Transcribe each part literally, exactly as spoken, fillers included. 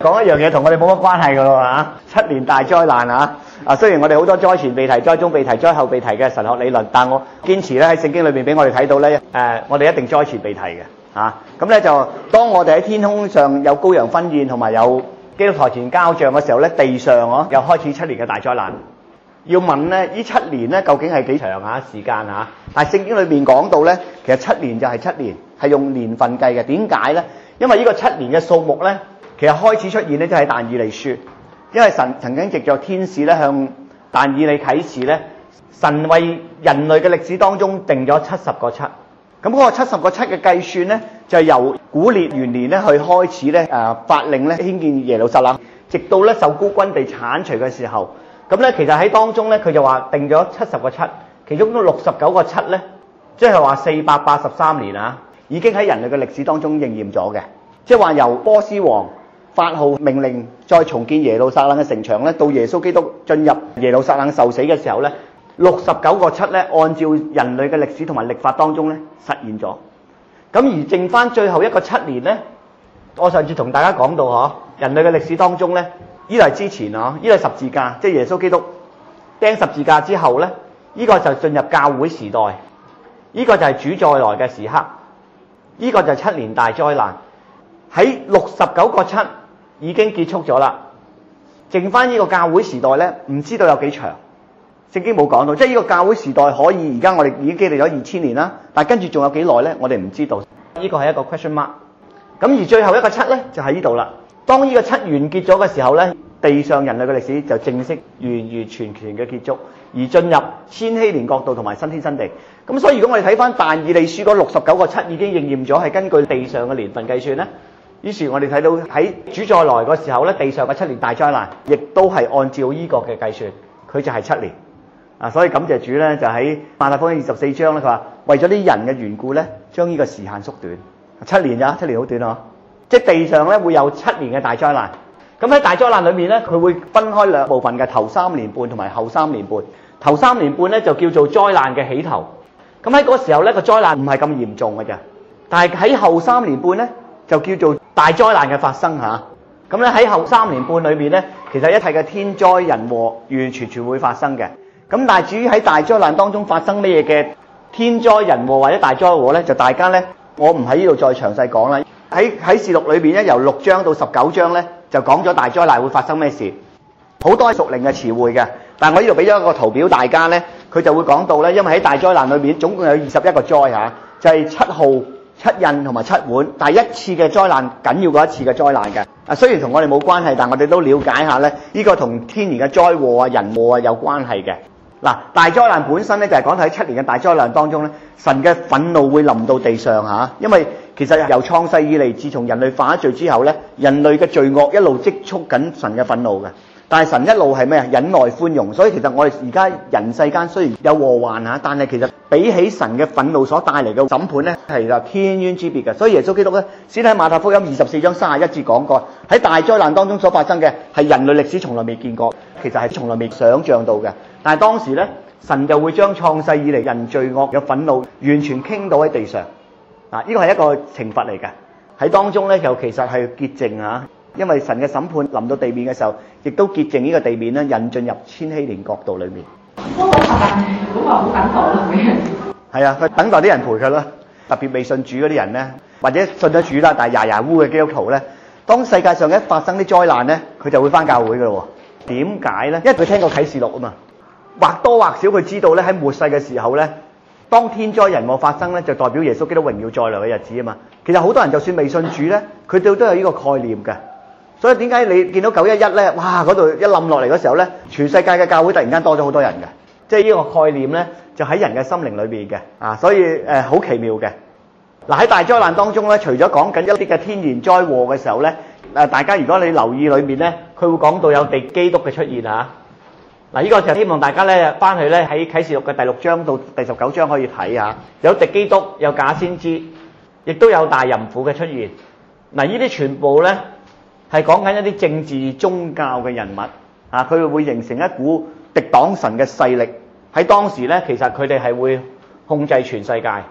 講一樣嘢同我哋冇乜關係㗎咯嚇，七年大災難啊！啊，雖然我哋好多災前被提、災中被提、災後被提嘅神學理論，但我堅持咧喺聖經裏邊俾我哋睇到咧，誒、呃，我哋一定災前被提嘅嚇。咁、啊、咧就當我哋喺天空上有羔羊婚宴同埋有基督台前交帳嘅時候咧，地上哦又開始七年嘅大災難。要問咧，呢七年咧究竟係幾長嚇時間嚇？但係聖經裏邊講到咧，其實七年就係七年，係用年份計嘅。點解咧？因為呢個七年嘅數目咧，其實開始出現咧，就係但以理書。因為神曾經藉著天使咧向但以理啟示咧，神為人類嘅歷史當中定咗七十個七。咁嗰個七十個七嘅計算咧，就係由古列元年咧去開始咧誒法令咧興建耶路撒冷，直到咧受膏軍被剷除嘅時候。咁咧其實喺當中咧，佢就話定咗七十個七，其中都六十九個七咧，即係話四百八十三年啊，已經喺人類嘅歷史當中應驗咗嘅。即係話由波斯王發號命令再重建耶路撒冷嘅城牆咧，到耶穌基督進入耶路撒冷受死嘅時候咧，六十九個七咧，按照人類嘅歷史同埋歷法當中咧實現咗。咁而剩翻最後一個七年咧，我上次同大家講到嗬，人類嘅歷史當中咧，呢個係之前啊，呢個係十字架，即係耶穌基督釘十字架之後咧，呢個就進入教會時代，呢個就係主再來嘅時刻，呢個就係七年大災難。喺六十九個七已經結束咗啦，剩翻呢個教會時代咧，唔知道有幾長，聖經冇講到，即係呢個教會時代可以而家我哋已經經歷咗二千年啦，但係跟住仲有幾耐咧，我哋唔知道，呢個係一個 question mark。咁而最後一個七咧就喺呢度啦。當呢個七完結咗嘅時候咧，地上人類嘅歷史就正式完完全全嘅結束，而進入千禧年國度同埋新天新地。咁所以如果我哋睇翻但以理書嗰六十九個七已經應驗咗，係根據地上嘅年份計算咧。於是我哋睇到喺主再來嗰時候咧，地上嘅七年大災難，亦都係按照呢個嘅計算，佢就係七年。啊，所以感謝主咧，就喺馬太福音二十四章咧，佢話為咗啲人嘅緣故咧，將呢個時限縮短。七年咋？七年好短啊！即係地上咧會有七年嘅大災難。咁喺大災難裏面咧，佢會分開兩部分嘅，頭三年半同埋後三年半。頭三年半咧就叫做災難嘅起頭。咁喺嗰時候咧，個災難唔係咁嚴重嘅啫。但係喺後三年半咧，就叫做大災難嘅發生嚇。咁咧喺後三年半裏面咧，其實一切嘅天災人禍完完全全會發生嘅。咁但係至於喺大災難當中發生咩嘢嘅天災人禍或者大災禍咧，就大家咧，我唔喺呢度再詳細講啦。喺啟示錄裏邊咧，由六章到十九章咧，就講咗大災難會發生咩事，好多屬靈嘅詞彙嘅。但係我呢度俾咗一個圖表大家咧，佢就會講到咧，因為喺大災難裏面總共有二十一個災嚇，就係七號、七印同埋七碗，第一次嘅災難緊要過一次嘅災難嘅。啊，雖然同我哋冇關係，但我哋都了解下咧，呢個同天然嘅災禍啊、人禍啊有關係嘅。嗱，大災難本身咧就係講喺七年嘅大災難當中咧，神嘅憤怒會臨到地上嚇，因為其實由創世以嚟，自從人類犯咗罪之後咧，人類嘅罪惡一路積蓄緊神嘅憤怒嘅。但係神一路係咩啊？忍耐寬容，所以其實我哋而家人世間雖然有禍患嚇，但係其實比起神嘅憤怒所帶嚟嘅審判咧，係啦天淵之別嘅。所以耶穌基督咧先喺馬太福音二十四章三十一節講過，喺大災難當中所發生嘅係人類歷史從來未見過，其實係從來未想像到嘅。但係當時咧，神就會將創世以嚟人罪惡嘅憤怒完全傾倒喺地上。啊，呢個係一個懲罰嚟嘅。喺當中咧，又其實係潔淨嚇。因為神嘅審判臨到地面嘅時候，亦都潔淨呢個地面咧，引進入千禧年國度裏面。 嗰個時間咁話好等待咯，係咪？ 係啊，佢等待啲人陪佢啦。特別未信主嗰啲人咧，或者信咗主啦，但係牙牙烏嘅基督徒咧，當世界上一發生啲災難咧，佢就會返教會㗎咯喎。點解咧？因為佢聽過啟示錄啊嘛，或多或少佢知道咧，喺末世嘅時候咧，當天災人禍發生咧，就代表耶穌基督榮耀再來嘅日子啊嘛。其實好多人就算未信主咧，佢哋都有呢個概念嘅。所以點解你見到九一一咧，哇嗰度一冧落嚟嗰時候咧，全世界嘅教會突然間多咗好多人嘅，即係呢個概念咧就喺人嘅心靈裏邊嘅啊，所以誒好、呃、奇妙嘅。嗱喺大災難當中咧，除咗講緊一啲嘅天然災禍嘅時候咧，誒大家如果你留意裏面咧，佢會講到有敵基督嘅出現啊。嗱呢個就希望大家咧翻去咧喺啟示錄嘅第六章到第十九章可以睇下，有敵基督，有假先知，亦都有大淫婦嘅出現。嗱呢啲全部咧。係講緊一啲政治宗教嘅人物啊，佢會形成一股敵擋神嘅勢力。喺當時咧，其實佢哋係會控制全世界，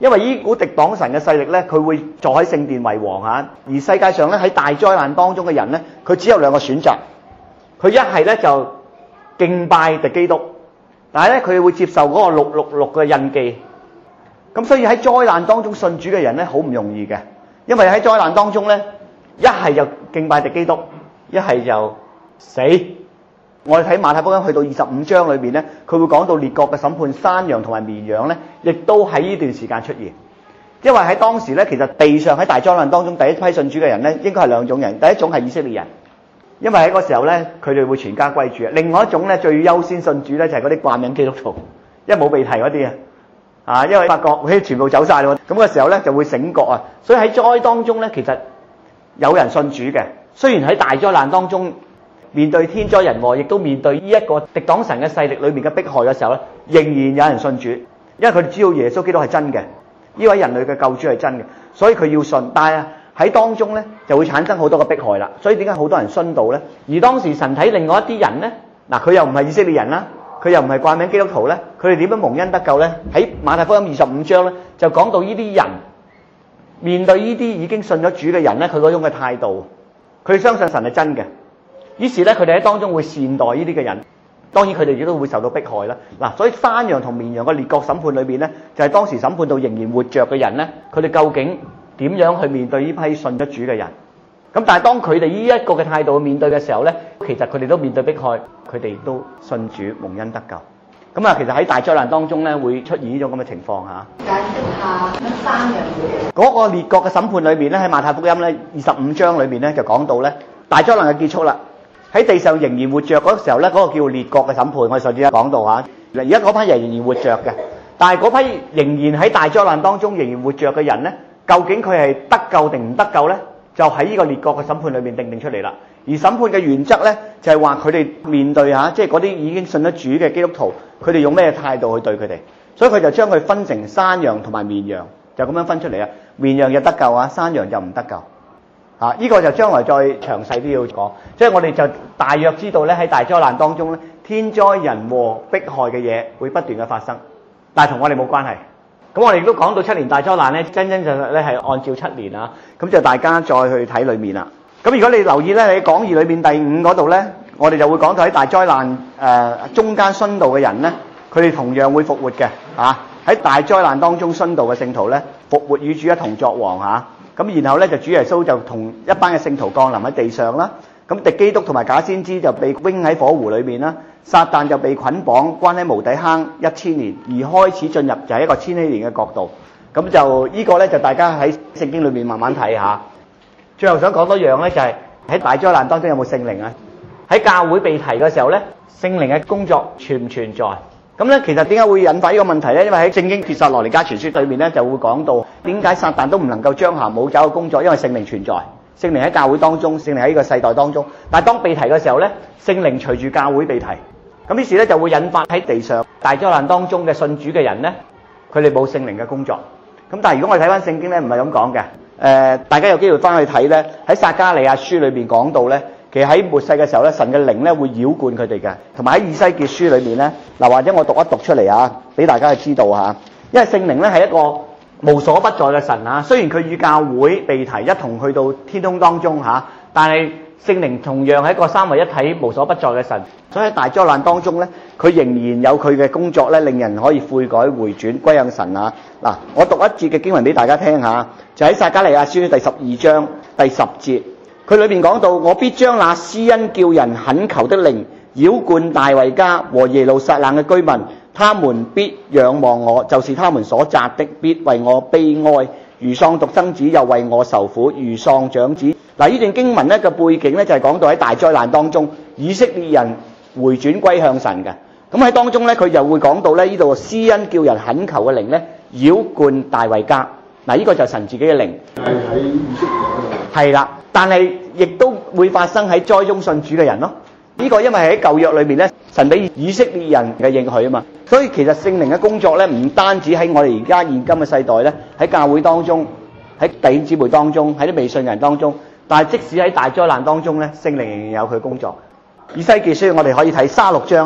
因為呢股敵擋神嘅勢力咧，佢會坐喺聖殿為王嚇。而世界上咧喺大災難當中嘅人咧，佢只有兩個選擇，佢一係咧就敬拜敵基督，但係咧佢會接受嗰個六六六嘅印記。咁所以喺災難當中信主嘅人咧，好唔容易嘅，因為喺災難當中咧，一係就敬拜敵基督，一係就死。我哋睇馬太福音去到二十五章裏邊咧，佢會講到列國嘅審判，山羊同埋綿羊咧，亦都喺呢段時間出現。因為喺當時咧，其實地上喺大災難當中第一批信主嘅人咧，應該係兩種人。第一種係以色列人，因為喺嗰時候咧，佢哋會全家歸主。另外一種咧，最優先信主咧，就係嗰啲慣名基督徒，因為冇被提嗰啲啊，啊，因為發覺佢全部走晒咯，咁嘅時候咧就會醒覺啊。所以喺災當中咧，其實有人信主嘅，雖然喺大災難當中，面對天災人禍，亦都面對呢一個敵擋神嘅勢力裏面嘅迫害嘅時候咧，仍然有人信主，因為佢哋知道耶穌基督係真嘅，呢位人類嘅救主係真嘅，所以佢要信。但係喺當中咧就會產生好多嘅迫害啦。所以點解好多人殉道咧？而當時神睇另外一啲人咧，嗱佢又唔係以色列人啦，佢又唔係慣名基督徒咧，佢哋點樣蒙恩得救咧？喺馬太福音二十五章咧就講到呢啲人面對呢啲已經信咗主嘅人咧，佢嗰種嘅態度，佢相信神係真嘅。於是咧，佢哋喺當中會善待呢啲嘅人，當然佢哋亦都會受到迫害啦。嗱，所以山羊同綿羊嘅列國審判裏邊咧，就係當時審判到仍然活着嘅人咧，佢哋究竟點樣去面對呢批信咗主嘅人？咁但係當佢哋呢一個嘅態度去面對嘅時候咧，其實佢哋都面對迫害，佢哋都信主蒙恩得救。咁啊，其實喺大災難當中咧，會出現呢種咁嘅情況嚇。 解釋下乜山羊嘅嗰個列國嘅審判裏邊咧，喺馬太福音咧二十五章裏邊咧就講到咧，大災難嘅結束啦。喺地上仍然活着嗰時候咧，嗰、那個叫列國嘅審判，我哋上次講到嚇。而家嗰批人仍然活着嘅，但係嗰批仍然喺大災難當中仍然活着嘅人咧，究竟佢係得救定唔得救咧？就喺呢個列國嘅審判裏面定定出嚟啦。而審判嘅原則咧，就係話佢哋面對嚇，即係嗰啲已經信得主嘅基督徒，佢哋用咩態度去對佢哋？所以佢就將佢分成山羊同埋綿羊，就咁樣分出嚟啊。綿羊就得救啊，山羊就唔得救。啊！呢個就將來再詳細啲要講，即係我哋就大約知道咧，喺大災難當中咧，天災人禍迫害嘅嘢會不斷嘅發生，但係同我哋冇關係。咁我哋亦都講到七年大災難咧，真真正正咧係按照七年啊。咁就大家再去睇裏面啦。咁如果你留意咧，喺講義裏面第五嗰度咧，我哋就會講到喺大災難誒、呃、中間殉道嘅人咧，佢哋同樣會復活嘅啊！喺大災難當中殉道嘅聖徒咧，復活與主一同作王嚇。咁然後咧就主耶穌就同一班嘅聖徒降臨喺地上啦。咁敵基督同埋假先知就被扔喺火湖裏面啦。撒旦就被捆綁關喺無底坑一千年，而開始進入就係一個千禧年嘅國度。咁就呢個咧就大家喺聖經裏面慢慢睇下。最後想講多樣咧，就係喺大災難當中有冇聖靈啊？喺教會被提嘅時候咧，聖靈嘅工作存唔存在？咁咧，其實點解會引發呢個問題咧？因為喺聖經帖撒羅尼迦傳書裏面咧，就會講到點解撒旦都唔能夠彰行冇爪嘅工作，因為聖靈存在，聖靈喺教會當中，聖靈喺呢個世代當中。但係當被提嘅時候咧，聖靈隨住教會被提，咁於是咧就會引發喺地上大災難當中嘅信主嘅人咧，佢哋冇聖靈嘅工作。咁但係如果我哋睇翻聖經咧，唔係咁講嘅。誒、呃，大家有機會翻去睇咧，喺撒迦利亞書裏邊講到咧。其實喺末世嘅時候咧，神嘅靈咧會擾貫佢哋嘅，同埋喺以西結書裏面咧，嗱或者我讀一讀出嚟啊，俾大家去知道嚇。因為聖靈咧係一個無所不在嘅神啊，雖然佢與教會被提一同去到天空當中嚇，但係聖靈同樣係一個三位一體無所不在嘅神，所以喺大災難當中咧，佢仍然有佢嘅工作咧，令人可以悔改回轉歸向神啊。嗱，我讀一節嘅經文俾大家聽下，就喺撒迦利亞書第十二章第十節。佢裏面講到，我必將那施恩叫人懇求的靈擾貫大衛家和耶路撒冷嘅居民，他們必仰望我，就是他們所扎的，必為我悲哀，如喪獨生子，又為我受苦，如喪長子。嗱，呢段經文咧嘅背景咧就係講到喺大災難當中，以色列人回轉歸向神嘅。咁喺當中咧，佢就會講到咧呢度施恩叫人懇求嘅靈咧擾貫大衛家。嗱，呢個就係神自己嘅靈。係喺以色列嗰度。係啦。但係亦都會發生喺災中信主嘅人咯。呢、這個因為喺舊約裏面咧，神俾以色列人嘅應許啊嘛。所以其實聖靈嘅工作咧，唔單止喺我哋而家現今嘅世代咧，喺教會當中，喺弟兄姊妹當中，喺啲未信人當中，但係即使喺大災難當中咧，聖靈仍然有佢工作。以西結書我哋可以睇三十六章咧，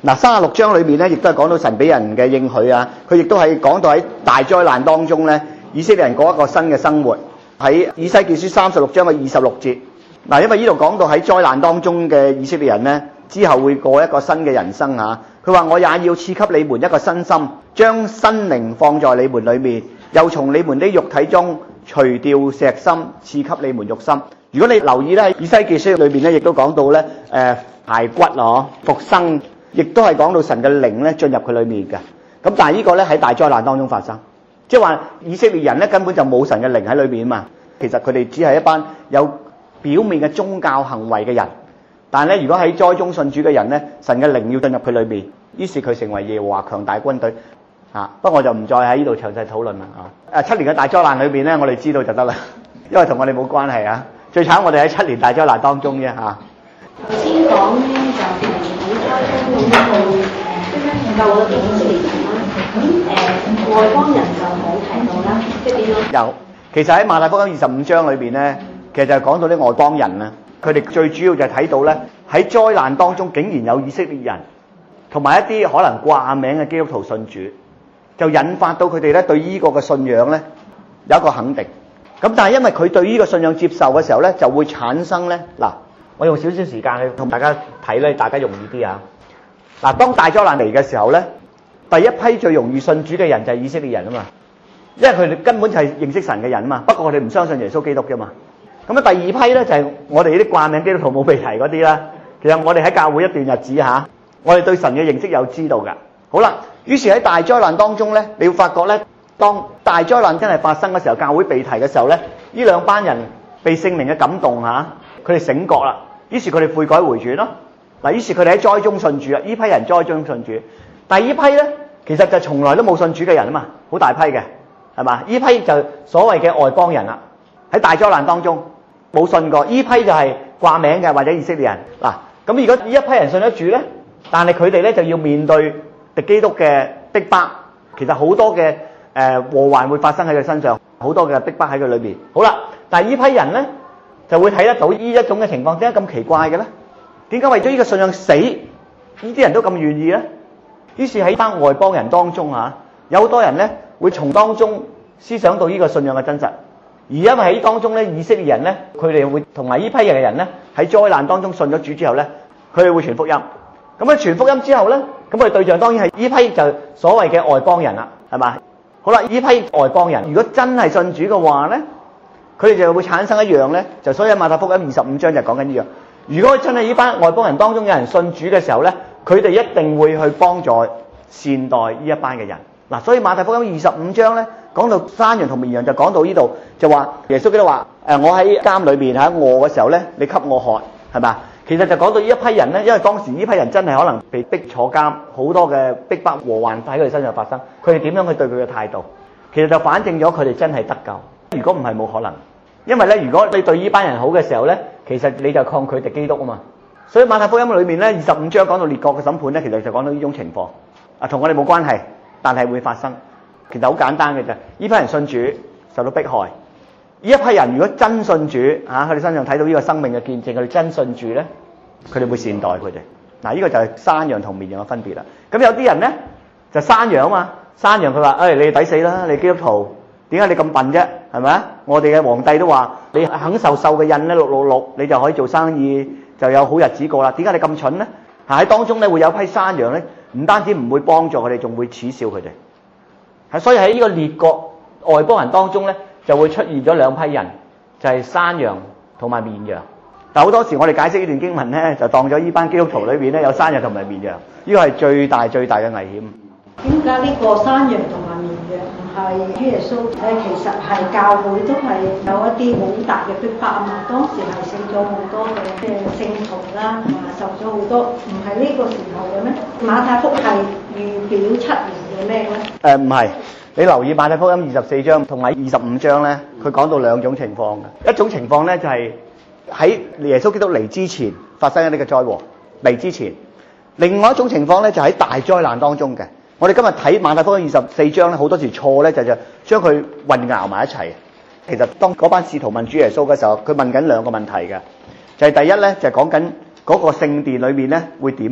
嗱，三十六章裏面咧，亦都係講到神俾人嘅應許啊。佢亦都係講到喺大災難當中咧，以色列人過一個新嘅生活。喺以西結書三十六章嘅二十六節，嗱，因為呢度講到喺災難當中嘅以色列人咧，之後會過一個新嘅人生嚇。佢話：我也要賜給你們一個新心，將新靈放在你們裏面，又從你們的肉體中除掉石心，賜給你們肉心。如果你留意咧，喺以西結書裏面咧，亦都講到咧，誒骸骨啊，復生。亦都係講到神嘅靈咧進入佢裏面嘅，咁但係呢個咧喺大災難當中發生，即係話以色列人咧根本就冇神嘅靈喺裏面啊嘛。其實佢哋只係一班有表面嘅宗教行為嘅人，但係咧如果喺災中信主嘅人咧，神嘅靈要進入佢裏面，於是佢成為耶和華強大軍隊啊。不過我就唔再喺呢度詳細討論啦啊。誒七年嘅大災難裏邊咧，我哋知道就得啦，因為同我哋冇關係啊。最慘我哋喺七年大災難當中啫嚇。 頭先講咧就係喺災中去誒救咗以色列人啦，咁誒外邦人就冇睇到啦，即係點樣？ 有，其實喺馬太福音二十五章裏邊咧，其實就係講到啲外邦人啊，佢哋最主要就係睇到咧喺災難當中竟然有以色列人同埋一啲可能掛名嘅基督徒信主，就引發到佢哋咧對呢個嘅信仰咧有一個肯定。咁但係因為佢對呢個信仰接受嘅時候咧，就會產生咧嗱。我用少少時間去同大家睇咧，大家容易啲啊！嗱，當大災難嚟嘅時候咧，第一批最容易信主嘅人就係以色列人啊嘛，因為佢哋根本就係認識神嘅人啊嘛。不過我哋唔相信耶穌基督啫嘛。咁啊，第二批咧就係我哋呢啲掛名基督徒冇被提嗰啲啦。其實我哋喺教會一段日子嚇，我哋對神嘅認識有知道㗎。好啦，於是喺大災難當中咧，你會發覺咧，當大災難真係發生嘅時候，教會被提嘅時候咧，呢兩班人被聖靈嘅感動嚇。佢哋醒覺啦，於是佢哋悔改回轉咯。嗱，於是佢哋喺災中信主啦。呢批人災中信主，但係呢批咧，其實就從來都冇信主嘅人啊嘛，好大批嘅，係嘛？呢批就所謂嘅外邦人啦，喺大災難當中冇信過。呢批就係掛名嘅或者以色列人。嗱，咁如果呢一批人信得主咧，但係佢哋咧就要面對敵基督嘅逼迫，其實好多嘅誒、呃、禍患會發生喺佢身上，好多嘅逼迫喺佢裏邊。好啦，但係呢批人咧，就會睇得到呢一種嘅情況，點解咁奇怪嘅咧？點解為咗呢個信仰死，呢啲人都咁願意咧？於是喺班外邦人當中嚇，有好多人咧會從當中思想到呢個信仰嘅真實，而因為喺當中咧，以色列人咧，佢哋會同埋呢批人嘅人咧，喺災難當中信咗主之後咧，佢哋會傳福音。咁啊傳福音之後咧，咁佢哋對象當然係呢批就所謂嘅外邦人啦，係嘛？好啦，呢批外邦人如果真係信主嘅話咧，佢哋就會產生一樣咧，就所以馬太福音二十五章就講緊呢樣。如果真係呢班外邦人當中有人信主嘅時候咧，佢哋一定會去幫助善待呢一班嘅人。嗱，所以馬太福音二十五章咧講到山羊同綿羊就講到呢度，就話耶穌基督話：誒，我喺監裏面喺餓嘅時候咧，你給我喝，係咪？其實就講到呢一批人咧，因為當時呢批人真係可能被逼坐監，好多嘅逼迫禍患喺佢哋身上發生，佢哋點樣去對佢嘅態度，其實就反證咗佢哋真係得救。如果唔係冇可能。因為咧，如果你對呢班人好嘅時候咧，其實你就抗拒敵基督啊嘛。所以馬太福音裏面咧，二十五章講到列國嘅審判咧，其實就講到呢種情況啊，同我哋冇關係，但係會發生。其實好簡單嘅啫。呢批人信主受到迫害，呢一批人如果真信主啊，佢哋身上睇到呢個生命嘅見證，佢哋真信主咧，佢哋會善待佢哋。嗱，呢個就係山羊同綿羊嘅分別啦。咁有啲人咧就山羊啊嘛，山羊佢話：誒，你抵死啦，你基督徒。點解你咁笨啫？係咪啊？我哋嘅皇帝都話你肯受獸嘅印咧，六六六，你就可以做生意，就有好日子過啦。點解你咁蠢咧？喺當中咧會有批山羊咧，唔單止唔會幫助佢哋，仲會恥笑佢哋。係所以喺呢個列國外邦人當中咧，就會出現咗兩批人，就係山羊同埋綿羊。但好多時我哋解釋呢段經文咧，就當咗呢班基督徒裏邊咧有山羊同埋綿羊，呢個係最大最大嘅危險。 點解呢個山羊同埋綿羊唔係主耶穌咧？其實係教會都係有一啲好大嘅逼迫啊嘛。當時係死咗好多嘅嘅聖徒啦，同埋受咗好多，唔係呢個時候嘅咩？馬太福係預表七年嘅咩咧？ 誒唔係，你留意馬太福音二十四章同埋二十五章咧，佢講到兩種情況嘅。一種情況咧就係喺耶穌基督嚟之前發生一啲嘅災禍嚟之前，另外一種情況咧就喺大災難當中嘅。我哋今日睇馬太福音二十四章咧，好多時錯咧就就將佢混淆埋一齊。其實當嗰班使徒問主耶穌嘅時候，佢問緊兩個問題嘅，就係第一咧就係講緊嗰個聖殿裏面咧會點樣。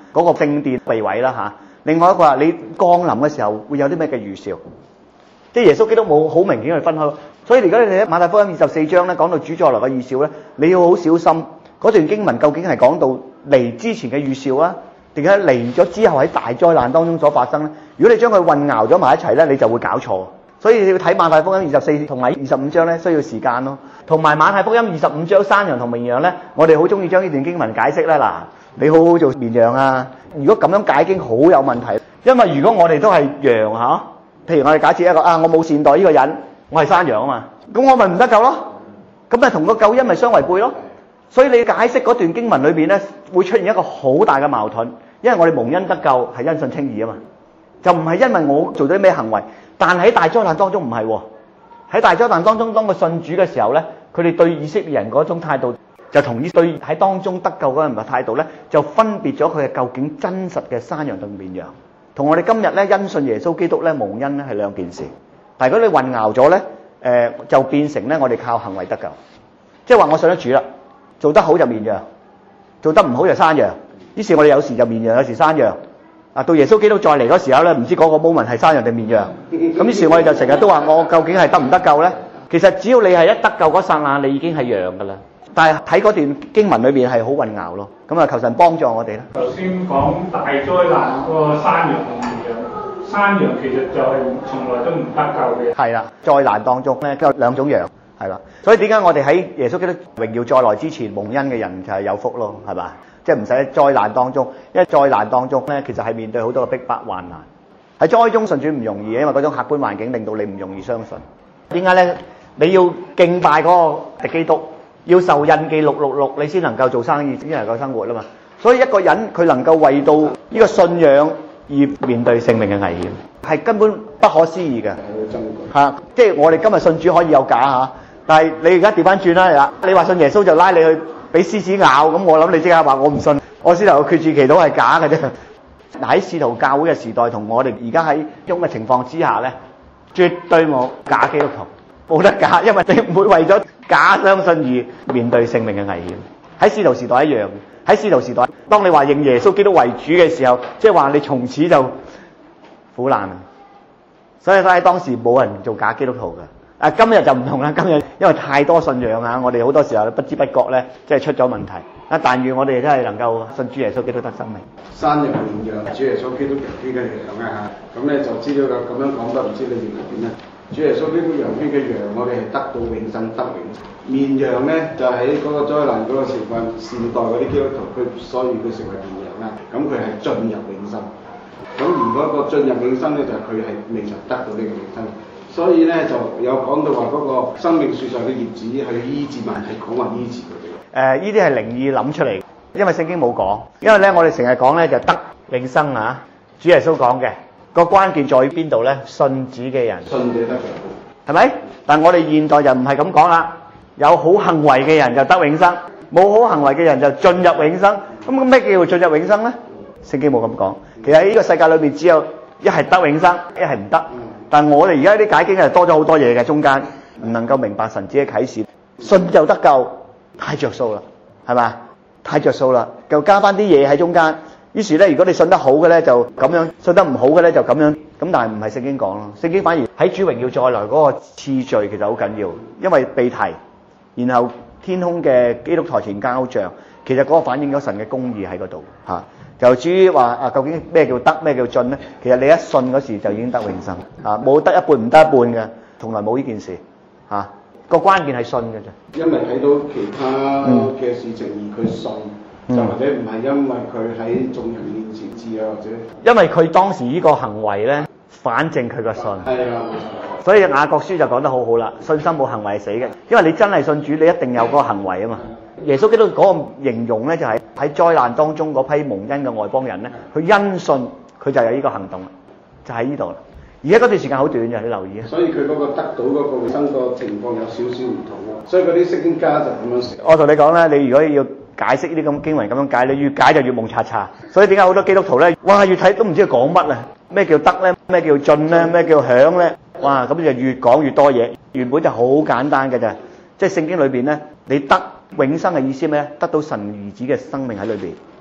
嗰個聖殿被毀啦嚇。另外一個話你降臨嘅時候會有啲咩嘅預兆？即係耶穌基督冇好明顯去分開。所以而家你睇馬太福音二十四章咧，講到主再來嘅預兆咧，你要好小心嗰段經文究竟係講到嚟之前嘅預兆啊，定係嚟咗之後喺大災難當中所發生咧？如果你將佢混淆咗埋一齊咧，你就會搞錯。所以你要睇馬太福音二十四同埋二十五章咧，需要時間咯。同埋馬太福音二十五章山羊同綿羊咧，我哋好中意將呢段經文解釋咧。嗱，你好好做綿羊啊！如果咁樣解經好有問題，因為如果我哋都係羊嚇，譬如我哋假設一個啊，我冇善待呢個人，我係山羊啊嘛，咁我咪唔得救咯？咁咪同個救恩咪相違背咯？所以你解釋嗰段經文裏邊咧，會出現一個好大嘅矛盾，因為我哋蒙恩得救係因信稱義啊嘛，就唔係因為我做咗啲咩行為。但喺大災難當中唔係喎，喺大災難當中，當佢信主嘅時候咧，佢哋對以色列人嗰種態度，就同於對喺當中得救嗰人嘅態度咧，就分別咗佢係究竟真實嘅山羊同綿羊，同我哋今日咧因信耶穌基督咧蒙恩咧係兩件事。但係如果你混淆咗咧，誒、呃、就變成咧我哋靠行為得救，即係話我信咗主啦，做得好就綿羊，做得唔好就山羊。於是我哋有時就綿羊，有時山羊。啊，到耶穌基督再嚟嗰時候咧，唔知嗰個 moment 係山羊定綿羊。咁於是我哋就成日都話我究竟係得唔得救咧？其實只要你係一得救嗰剎那，你已經係羊噶啦。但係睇嗰段經文裏邊係好混淆咯。咁啊，求神幫助我哋啦。 頭先講大災難嗰個山羊同綿羊，山羊其實就係從來都唔得救嘅。 係啦，災難當中咧都有兩種羊，係啦。所以點解我哋喺耶穌基督榮耀再來之前蒙恩嘅人就係有福咯，係嘛？即係唔使喺災難當中，因為災難當中咧，其實係面對好多嘅逼迫患難。喺災中信主唔容易，因為嗰種客觀環境令到你唔容易相信。點解咧？你要敬拜嗰個基督，要受印記六六六，你先能夠做生意，先能夠生活啦嘛。所以一個人佢能夠為到呢個信仰而面對性命嘅危險，係根本不可思議嘅。嚇！即係我哋今日信主可以有假嚇，但係你而家調翻轉啦，你話信耶穌就拉你去俾獅子咬，咁我諗你即刻話我唔信，我先頭決志祈禱係假嘅啫。嗱，喺使徒教會嘅時代同我哋而家喺咁嘅情況之下咧，絕對冇假基督徒，冇得假，因為你唔會為咗假相信而面對性命嘅危險。喺使徒時代一樣，喺使徒時代，當你話認耶穌基督為主嘅時候，即係話你從此就苦難啊！所以喺當時冇人做假基督徒嘅。啊，今日就唔同啦！今日因為太多信仰啊，我哋好多時候不知不覺咧，即係出咗問題。啊，但願我哋真係能夠信主耶穌基督得生命。 山羊綿羊，主耶穌基督羊圈嘅羊啊嚇，咁咧就知道咁樣講得，唔知你認為點咧？主耶穌基督羊圈嘅羊，我哋係得到永生得永生。綿羊咧就喺嗰個災難嗰個時份善待嗰啲基督徒，佢所以佢成為綿羊啦。咁佢係進入永生。咁如果個進入永生咧，就係佢係未曾得到呢個永生。所以咧就有講到話嗰個生命樹上嘅葉子去醫治萬，係講話醫治佢哋。 誒，呢啲係靈意諗出嚟，因為聖經冇講。因為咧，我哋成日講咧就得永生啊，主耶穌講嘅個關鍵在於邊度咧？信主嘅人， 信者得永係咪？但我哋現代就唔係咁講啦，有好行為嘅人就得永生，冇好行為嘅人就進入永生。咁咩叫做進入永生咧？聖經冇咁講。其實喺呢個世界裏邊，只有一係得永生，一係唔得。但我哋而家啲解經係多咗好多嘢嘅，中間唔能夠明白神子嘅啟示，信就得救，太着數啦，係嘛？太着數啦，就加翻啲嘢喺中間。於是咧，如果你信得好嘅咧，就咁樣；信得唔好嘅咧，就咁樣。咁但係唔係聖經講咯，聖經反而喺主榮耀再來嗰個次序其實好緊要，因為被提，然後天空嘅基督台前交帳，其實嗰個反映咗神嘅公義喺嗰度嚇。就至於話啊，究竟咩叫得，咩叫進咧？其實你一信嗰時就已經得永生啊，冇得一半唔得一半嘅，從來冇呢件事嚇。個關鍵係信嘅啫。 因為睇到其他嘅事情而佢信，嗯、就或者唔係因為佢喺眾人面前知啊，或者因為佢當時呢個行為咧，反正佢個信。係啊，所以雅各書就講得好好啦，信心冇行為係死嘅，因為你真係信主，你一定有嗰個行為啊嘛。耶穌基督嗰個形容咧，就係喺災難當中嗰批蒙恩嘅外邦人咧，佢因信佢就有呢個行動啦，就喺呢度啦。而家嗰段時間好短嘅，你留意啊。所以佢嗰個得到嗰個永生個情況有少少唔同咯。所以嗰啲聖經家就咁樣寫。我同你講咧，你如果要解釋呢啲咁經文咁樣解，你越解就越蒙查查。所以點解好多基督徒咧，哇越睇都唔知佢講乜啊？咩叫得咧？咩叫進咧？咩叫響咧？哇咁就越講越多嘢。原本就好簡單嘅啫，即係聖經裏邊咧，你得永生嘅意思咩？得到神兒子嘅生命喺裏邊，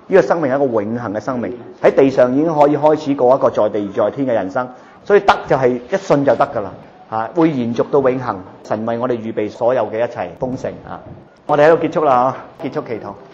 呢個生命係一個永恆嘅生命，喺地上已經可以開始過一個在地而在天嘅人生。所以得就係一信就得㗎啦，嚇會延續到永恆。神為我哋預備所有嘅一切豐盛啊！我哋喺度結束啦，嚇結束祈禱。